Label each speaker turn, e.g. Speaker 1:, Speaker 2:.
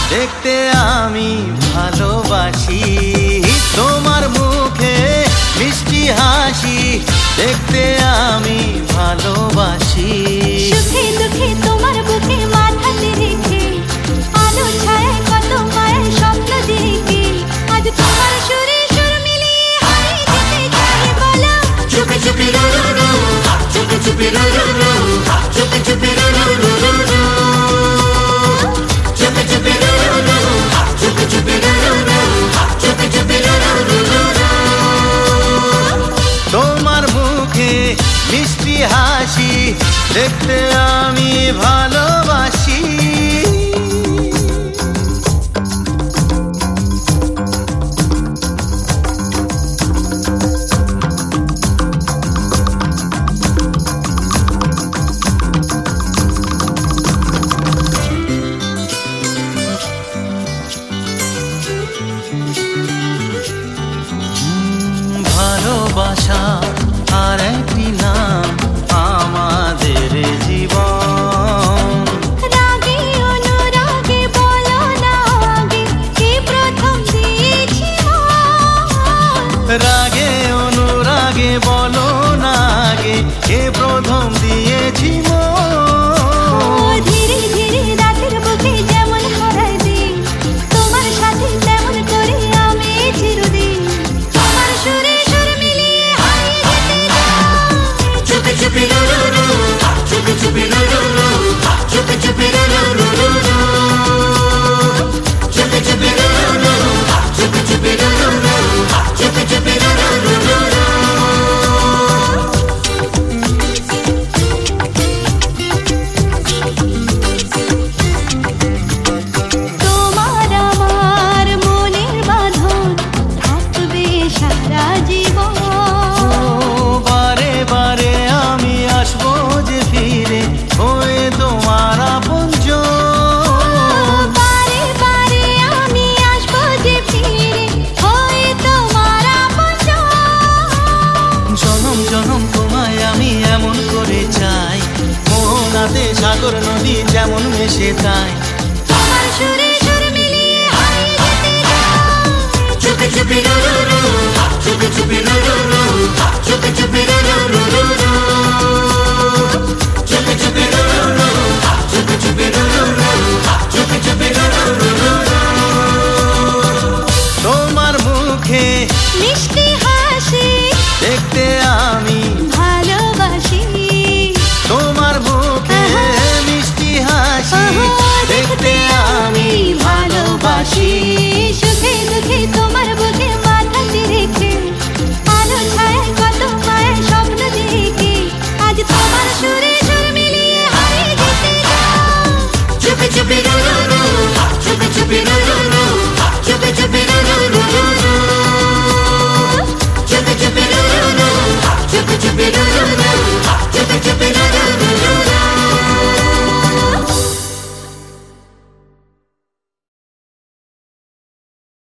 Speaker 1: দেখতে আমি ভালোবাসি তোমার মুখে মিষ্টি হাসি, দেখতে আমি ভালোবাসি।
Speaker 2: সুখে দুঃখে তোমার বুকে মাথাতে রেখে আলো ছায়া কত মায়ের স্বপ্ন দেখে আজ তোমার সুরে সুর মিলিয়ে হারিয়ে যেতে চাই বলো।
Speaker 3: চুপি চুপি রো রো রো, চুপি চুপি রো রো রো, চুপি চুপি রো রো রো রো রো, চুপি চুপি রো রো রো, চুপি চুপি রো রো রো, চুপি চুপি রো রো রো রো।
Speaker 1: তোমার মুখে মিষ্টি হাসি, দেখতে আমি ভালোবাসি। ভালোবাসা আর একটি নাম আমাদের জীবন।
Speaker 2: রাগে অনুরাগে বলো না আগে কে প্রথম দিয়েছি মন।
Speaker 1: রাগে অনুরাগে বলো না আগে কে প্রথম দিয়েছি মন।
Speaker 2: ধীরে ধীরে রাতের বুকে যেমন হারাই দিন তোমার সাথে তেমন করে আমি চিরদিন তোমার সুরে সুর মিলিয়ে হারিয়ে যেতে চাই।
Speaker 3: চুপি চুপি রো রো রো, চুপি চুপি রো রো রো, চুপি চুপি রো রো রো রো রো, চুপি চুপি রো রো রো, চুপি চুপি রো রো রো, চুপি চুপি রো রো রো রো রো।
Speaker 2: তোমার আমার মনের বাঁধন থাকবে সারা জীবন।
Speaker 1: বারে বারে আমি আসবো যে ফিরে হয়ে তোমার আপনজন।
Speaker 2: বারে বারে আমি আসবো যে ফিরে হয়ে তোমার আপনজন।
Speaker 1: জনম জনম তোমায় আমি এমন করে চাই, মোহনাতে সাগর নদী যেমন মিশে যায়।
Speaker 2: তোমার সুরে সুর মিলিয়ে হারিয়ে যেতে চাই।
Speaker 3: চুপি চুপি রো রো রো,